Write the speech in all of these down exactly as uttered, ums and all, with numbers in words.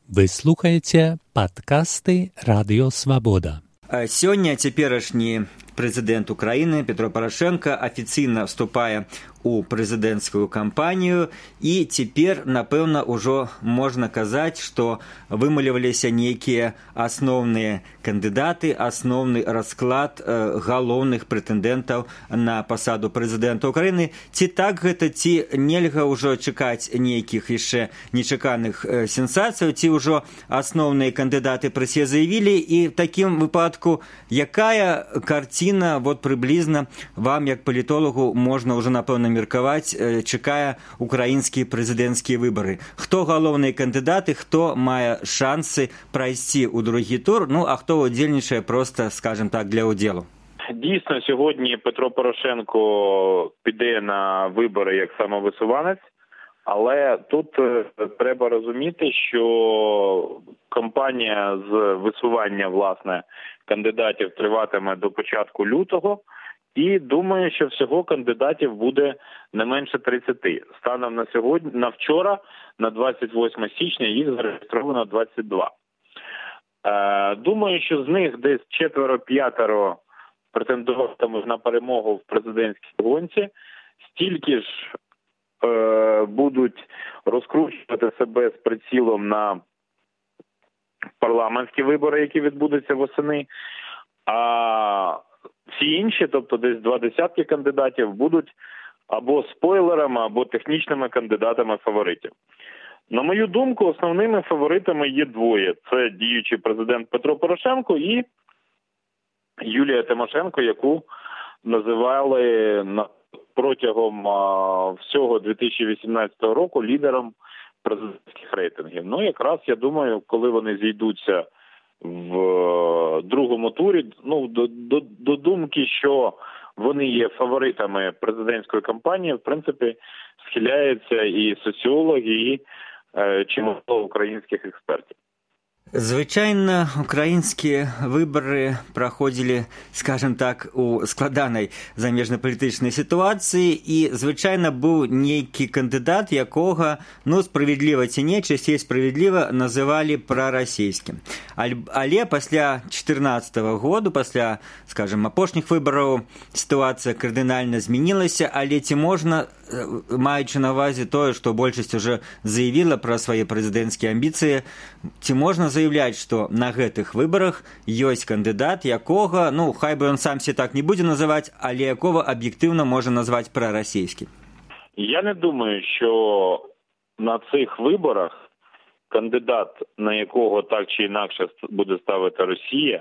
Вы слухаете падкасты Радыё Свабода. Сёння цяперашні прэзідэнт Украіны Петро Парашенко афіцыйна вступае у прэзідэнцкую кампанію, і цяпер, напэўна, ужо можна казаць, што вымаліваліся нейкія асноўныя кандыдаты, асноўны расклад э, галоўных прэтэндэнтаў на пасаду прэзідэнта Украіны. Ці так гэта, ці нельга ўжо чакаць нейкіх яшчэ нечаканых э, сенсацыяў, ці ўжо асноўныя кандыдаты пра се заявілі, і в такім выпадку якая карціна вот прыблізна вам, як палітолагу, можна ўжо, напэўна, меркаваць, чакае украінскія прэзідэнцкія выбары? Хто галоўныя кандыдаты, хто мае шансы прайсці ў другі тур, ну а хто удзельнічае проста, скажем так, для удзелу? Дійсно, сьогодні Петро Порошенко піде на вибори як самовисуванець, але тут треба розуміти, що кампанія з висування, власне, кандидатів триватиме до початку лютого, і думаю, що всього кандидатів буде не менше тридцяти. Станом на сьогодні, на вчора, на двадцять восьме січня, їх зареєстровано двадцять два. Е, думаю, що з них десь четверо-п'ятеро претендуватимуть на перемогу в президентській гонці, стільки ж е, будуть розкручувати себе з прицілом на парламентські вибори, які відбудуться восени, а всі інші, тобто десь два десятки кандидатів, будуть або спойлерами, або технічними кандидатами фаворитів. На мою думку, основними фаворитами є двоє. Це діючий президент Петро Порошенко і Юлія Тимошенко, яку називали протягом всього дві тисячі вісімнадцятого року лідером президентських рейтингів. Ну, якраз, я думаю, коли вони зійдуться в другому турі, ну, до, до, до думки, що вони є фаворитами президентської кампанії, в принципі, схиляються і соціологи, і е, чимало українських експертів. Звычайна украінскія выбары праходзілі, скажем так, у складанай замежнапалітычнай сітуацыі, і звычайна быў нейкі кандыдат, якога, ну, справядліва ці не, часцей справядліва называлі прарасійскім. Але пасля чатырнаццатага году, пасля, скажем, апошніх выбараў, сітуацыя кардынальна змянілася, але ці можна, маючы на ўвазе тое, што большасць уже заявіла пра свае прэзідэнцкія амбіцыі, ці можна заявляць, што на гэтых выбарах ёсць кандыдат, якога, ну, хай бы ён сам себе так не будзе называць, але якога аб'ектыўна можна назваць прарасійскім? Я не думаю, що на цих виборах кандидат, на якого так чи інакше буде ставити Росія,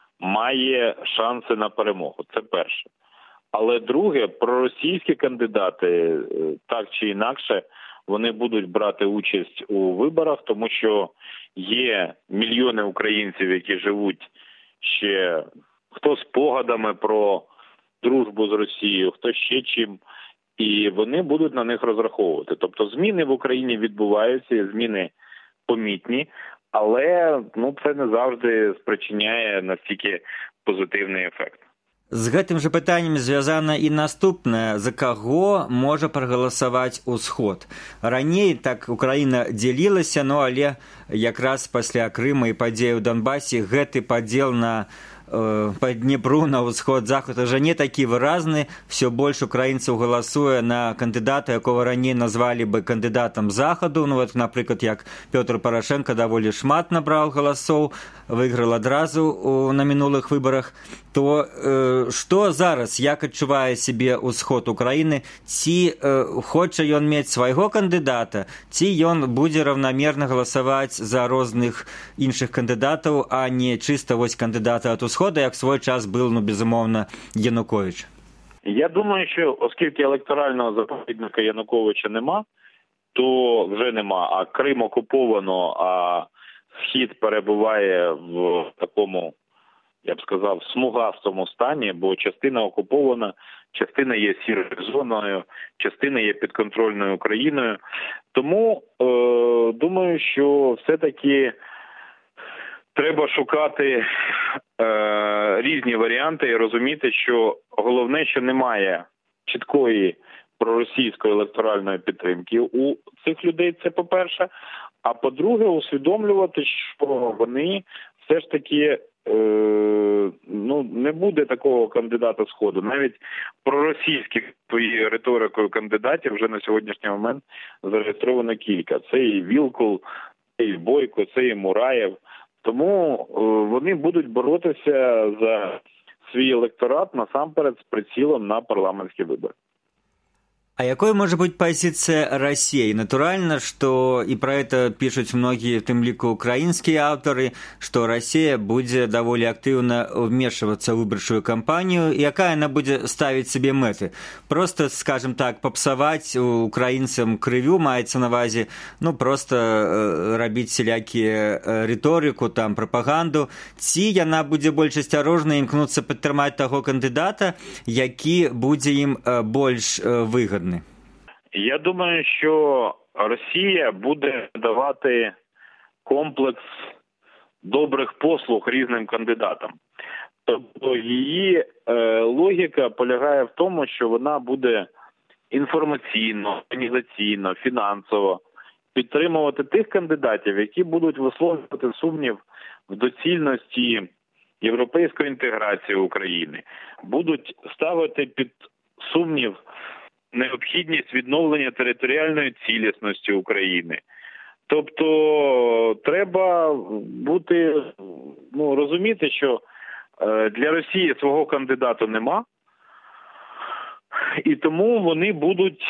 має шанси на перемогу. Це перше. Але друге, проросійські кандидати, так чи інакше, вони будуть брати участь у виборах, тому що є мільйони українців, які живуть ще, хто спогадами про дружбу з Росією, хто ще чим, і вони будуть на них розраховувати. Тобто зміни в Україні відбуваються, зміни помітні, але, ну, це не завжди спричиняє настільки позитивний ефект. З гэтым жа пытаннем звязана і наступнае. За каго можа прагаласаваць Усход? Раней так Украіна дзялілася, ну але якраз пасля Крыма і падзеі ў Донбасе гэты падзел на по Днепру на ўсход-захад уже не такі выразны. Все больш украінцаў галасуе на кандыдата, якого раней назвалі бы кандыдатам захаду. Ну вот, напрыклад, як Пётр Парашенко даволі шмат набраў галасоў, выйграл адразу на мінулых выбарах. То э, што зараз, як адчувае сябе ўсход Украіны? Ці э, хоча ён мець свайго кандыдата, ці ён будзе раўнамерна галасаваць за розных іншых кандыдатаў, а не чыста вось кандыдата ад Усхода, як свой час был, ну, безумовно, Янукович? Я думаю, що оскільки електорального заповідника Януковича нема, то вже нема, а Крим окуповано, а Схід перебуває в такому, я б сказав, смугастому стані, бо частина окупована, частина є сірою зоною, частина є підконтрольною Україною. Тому, е, думаю, що все-таки треба шукати е, різні варіанти і розуміти, що головне, що немає чіткої проросійської електоральної підтримки у цих людей, це по-перше. А по-друге, усвідомлювати, що вони все ж таки, е, ну, не буде такого кандидата Сходу. Навіть проросійських своєю риторикою кандидатів вже на сьогоднішній момент зареєстровано кілька. Це і Вілкул, це і Бойко, це і Мураєв. Тому е, вони будуть боротися за свій електорат насамперед с прицелом на парламентские выборы. А какой может быть позиция России? Натурально, что и про это пишут многие, в том лику украинские авторы, что Россия будет довольно активно вмешиваться в выборчую кампанию, и какая она будет ставить себе меты? Просто, скажем так, попсовать украинцам кривю, мається на увазі, ну, просто э, робить всякие э, риторику, там, пропаганду. Ці яна буде більш осторожна і імкнуться підтримати того кандидата, який буде їм э, більш э, вигідний. Я думаю, що Росія буде давати комплекс добрих послуг різним кандидатам. Тобто її е, логіка полягає в тому, що вона буде інформаційно, організаційно, фінансово підтримувати тих кандидатів, які будуть висловлювати сумнів в доцільності європейської інтеграції України, будуть ставити під сумнів необхідність відновлення територіальної цілісності України. Тобто треба бути, ну, розуміти, що для Росії свого кандидата нема, і тому вони будуть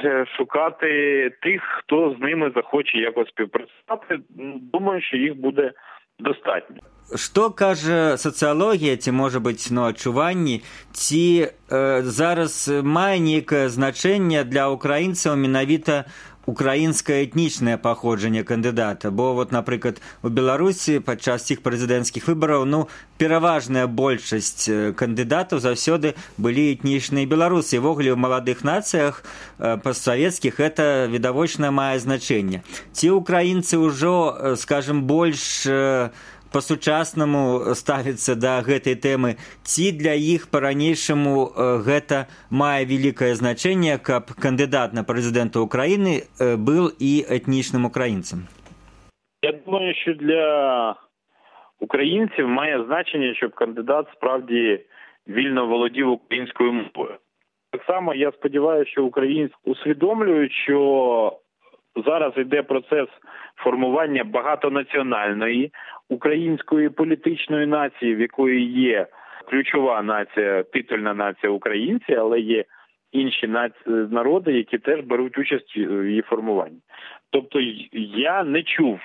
шукати тих, хто з ними захоче якось співпрацювати. Думаю, що їх буде достатньо. Што кажа сацыялогія, ці, можа быць, ну, адчуванні, ці э, зараз мае нейкае значэнне для украінцаў менавіта украінскае этнічнае паходжанне кандыдата, бо вот, напрыклад, у Беларусі падчас цих прэзідэнцкіх выбараў, ну, пераважная большасць кандыдатаў заўсёды былі этнічныя беларусы. І ввогуле ў маладых нацыях э, постсавецкіх гэта відавочна мае значэнне. Ці украінцы ўжо, скажем, больш э, по-сучаснаму ставіцца да гэтай тэмы, ці для іх па-ранейшаму гэта мае вялікае значэнне, каб кандыдат на прэзідэнта Украіны быў і етнічним українцем? Я думаю, що для українців має значення, щоб кандидат справді вільно володів українською мовою. Так само я сподіваюся, що українці усвідомлюють, що зараз йде процес формування багатонаціональної української політичної нації, в якої є ключова нація, титульна нація українці, але є інші народи, які теж беруть участь в її формуванні. Тобто я не чув,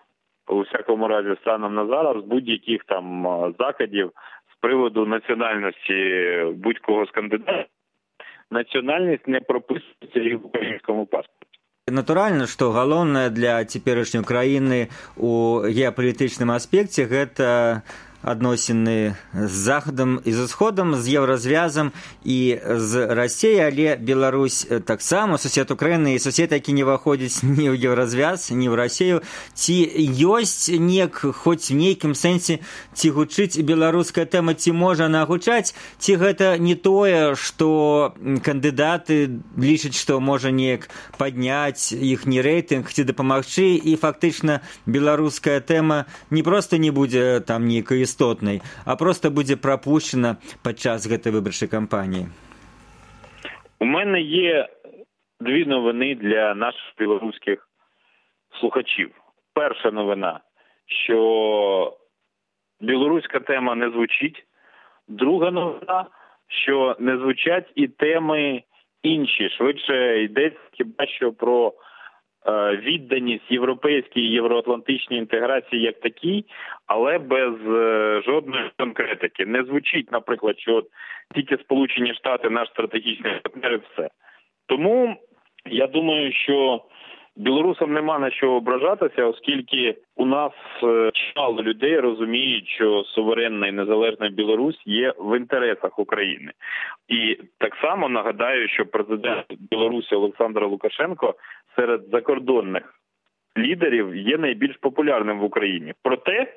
у всякому разі, станом на зараз, будь-яких там закидів з приводу національності будь-кого з кандидатів. Національність не прописується і в українському паспорті. Натуральна, што галоўнае для цяперашняй краіны у геапалітычным аспекце гэта адносіны з захадам і з усходам, з еўразвязам і з Расіяй, але Беларусь таксама сусед Украіны і сусед, які не ўваходзіць ні ў еўразвяз, ні ў Расію. Ці ёсць нек, хоць в нейкім сэнсе, ці гучыць беларуская тэма, ці можа она гучаць, ці гэта не тое, што кандыдаты лічаць, што можа неяк падняць іхні рэйтынг, ці дапамагчы, і фактычна беларуская тэма не проста не будзе там нейкай істотнай, а просто буде пропущена падчас гэтай выбарчай кампаніі? У мене є дві новини для наших білоруських слухачів. Перша новина, що білоруська тема не звучить. Друга новина, що не звучать і теми інші. Швидше йдеться хіба що про відданість європейській і євроатлантичній інтеграції як такій, але без жодної конкретики. Не звучить, наприклад, що тільки Сполучені Штати наш стратегічний партнер і все. Тому я думаю, що білорусам нема на що ображатися, оскільки у нас чимало людей розуміють, що суверенна і незалежна Білорусь є в інтересах України. І так само нагадаю, що президент Білорусі Олександр Лукашенко серед закордонних лідерів є найбільш популярним в Україні. Проте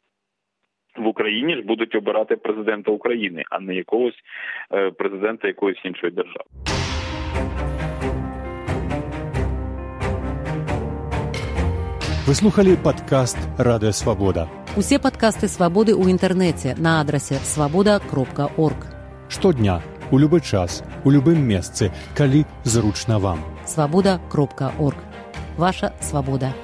в Україні ж будуть обирати президента України, а не якогось президента якоїсь іншої держави. Вы слухали падкаст Радыё Свабода. Усе падкасты Свабоды ў інтэрнэце на адрасе свабода кропка орг. Штодня, у любы час, у любым месцы, калі зручна вам. свабода кропка орг. Ваша свабода.